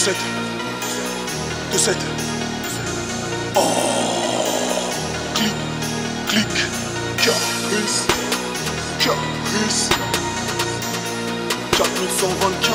7 2 7. Oh, clic, clic, Caprice, Caprice, 4124.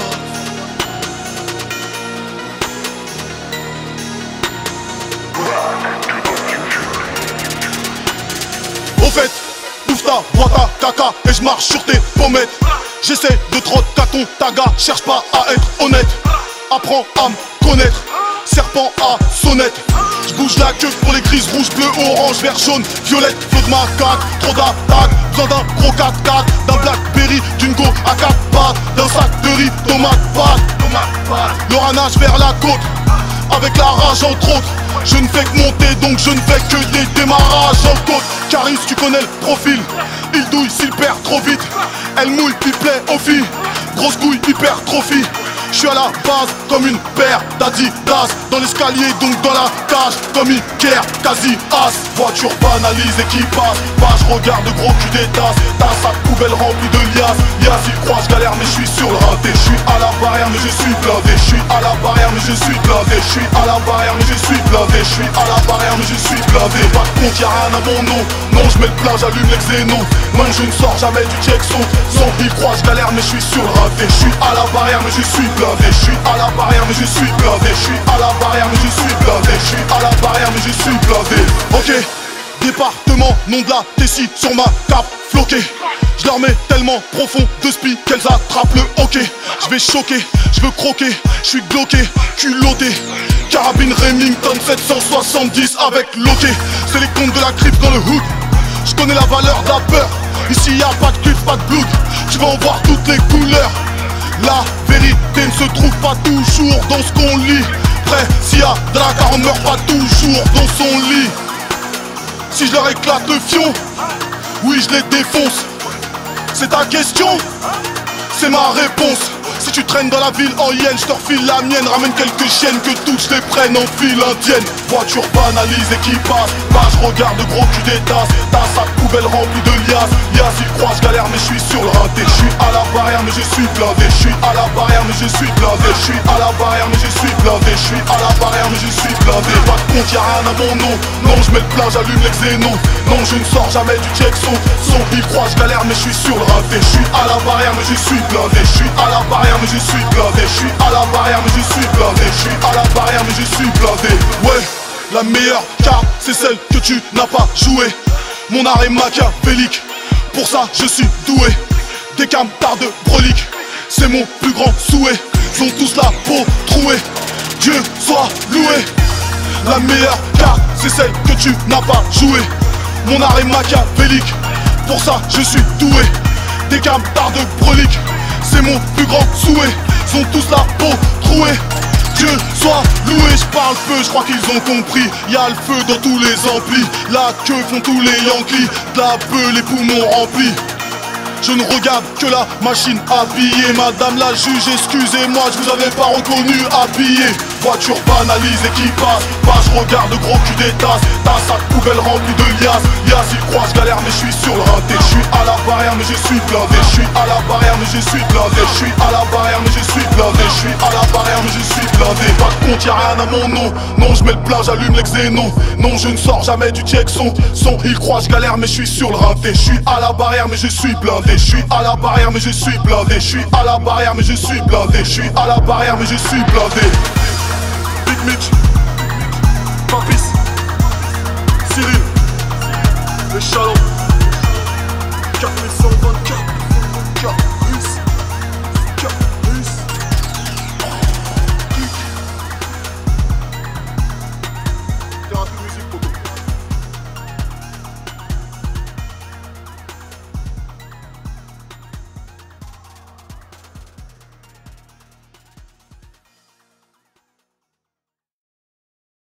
Au fait, bouffe ta boîte à caca et je marche sur tes pommettes. J'essaie de trotter qu'à ton taga, cherche pas à être honnête. Apprends à me connaître, serpent à sonnette. J'bouge la queue pour les crises rouges, bleu, orange, vert, jaune, violette. Flot de macaque, trop d'attaques, besoin d'un gros 4x4, d'un Blackberry, d'une go à 4 pattes, d'un sac de riz, tomate pâte. Le ranage vers la côte, avec la rage entre autres. Je ne fais que monter donc je ne fais que des démarrages en côte. Caris, tu connais le profil, il douille s'il perd trop vite. Elle mouille, il plaît aux filles, grosse couille, hypertrophie. Je suis à la base comme une paire d'Adidas. Dans l'escalier donc dans la cage comme Iker, quasi as. Voiture banalise et qui passe, bah je regarde gros cul des tasses. Ta sac poubelle remplie de liasses. Lias il croit je galère mais je suis sur le rinté. Je suis à la barrière mais je suis blindé. Je suis à la barrière mais je suis blindé. Je suis à la barrière mais je suis blindé. Je suis à la barrière mais je suis blindé. Pas de compte y'a rien à mon nom. Non je mets le plein, j'allume les xénos. Non je ne sors jamais du check son. Il croit je galère mais je suis sur le rinté. Je suis à la barrière mais je suis blindé. Je suis à la barrière mais je suis blindé. Je suis à la barrière mais je suis blindé. Je suis à la barrière mais je suis blindé. Ok, département, nom de la Tessie sur ma cape floquée. Je leur mets tellement profond de spi qu'elles attrapent le hockey. Je vais choquer, je veux croquer, je suis bloqué, culotté. Carabine Remington 770 avec loquet. C'est les comptes de la crypte dans le hood. Je connais la valeur de la peur. Ici y'a pas de cuivre, pas de blood. Tu vas en voir toutes les couleurs. La vérité ne se trouve pas toujours dans ce qu'on lit. Prêt, s'il y a de la car on meurt pas toujours dans son lit. Si je leur éclate le fion, oui je les défonce. C'est ta question, c'est ma réponse. Si tu traînes dans la ville en hyène, je te refile la mienne. Ramène quelques chiennes que toutes je les prenne en file indienne. Voiture banalise et qui passe, bah je regarde gros cul des tasses. Ta sac poubelle remplie de liasses. Lias il croit je galère mais je suis sur le rinté. Je suis à la barrière mais je suis blindé. Je suis à la barrière mais je suis blindé. Je suis à la barrière mais je suis blindé. Je suis à la barrière mais je suis blindé. Pas de compte y'a rien à mon nom. Non je mets le plein, j'allume les xénos. Non je ne sors jamais du check son. Il croit je galère mais je suis sur le rinté. Je suis à la barrière mais je suis blindé. Je suis à la barrière mais je suis blindé. Je suis à la barrière mais je suis blindé. Je suis à la barrière mais je suis blindé. Ouais, la meilleure carte c'est celle que tu n'as pas jouée. Mon art est machiavélique, pour ça je suis doué. Des camtards de brolique, c'est mon plus grand souhait. Ils ont tous la peau trouée, Dieu soit loué. La meilleure carte c'est celle que tu n'as pas jouée. Mon art est machiavélique, pour ça je suis doué. Des camtards de brolique, c'est mon plus grand souhait. Ils ont tous la peau trouée, Dieu soit loué. Je parle peu, je crois qu'ils ont compris. Y'a le feu dans tous les amplis. La queue font tous les Yankees. De la beuh, les poumons remplis. Je ne regarde que la machine habillée. Madame la juge, excusez-moi, je vous avais pas reconnu habillé. Voiture banalise et qui passe, bah je regarde gros cul des tasses. Ta sac poubelle remplie de liasses. Lias il croit je galère mais je suis sur le rinté. Je suis à la barrière mais je suis blindé. Je suis à la barrière mais je suis blindé. Je suis à la barrière mais je suis blindé. Je suis à la barrière mais je suis blindé. Pas de compte y'a rien à mon nom. Non je mets le plein, j'allume les xénos. Non je ne sors jamais du check son. Il croit je galère mais je suis sur le rinté. Je suis à la barrière mais je suis blindé. Je suis à la barrière mais je suis blindé. Je suis à la barrière mais je suis blindé. Je suis à la barrière mais je suis blindé. Big Mitch, Papis, Cyril, les Chalons.